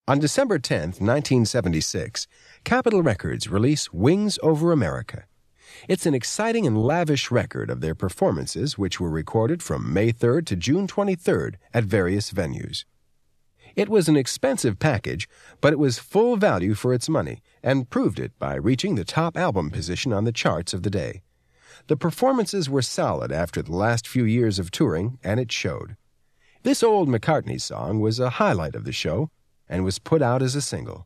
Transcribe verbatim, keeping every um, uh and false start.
On December tenth, nineteen seventy-six, Capitol Records released Wings Over America. It's an exciting and lavish record of their performances, which were recorded from May third to June twenty-third at various venues. It was an expensive package, but it was full value for its money and proved it by reaching the top album position on the charts of the day. The performances were solid after the last few years of touring, and it showed. This old McCartney song was a highlight of the show and was put out as a single.